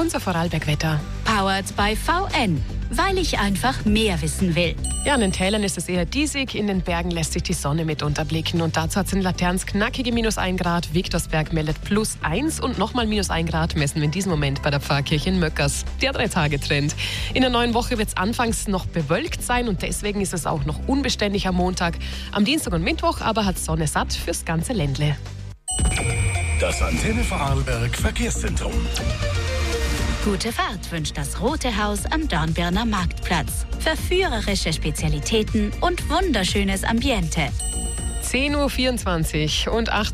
unser Vorarlberg-Wetter. Powered by VN, weil ich einfach mehr wissen will. Ja, in den Tälern ist es eher diesig, in den Bergen lässt sich die Sonne mitunter blicken. Und dazu hat es in Laterns knackige -1 Grad, Viktorsberg meldet +1 und nochmal -1 Grad messen wir in diesem Moment bei der Pfarrkirche in Möckers. Der 3-Tage-Trend. In der neuen Woche wird es anfangs noch bewölkt sein und deswegen ist es auch noch unbeständig am Montag. Am Dienstag und Mittwoch aber hat Sonne satt fürs ganze Ländle. Das Antenne Vorarlberg Verkehrszentrum. Gute Fahrt wünscht das Rote Haus am Dornbirner Marktplatz. Verführerische Spezialitäten und wunderschönes Ambiente. 10:24 Uhr und 8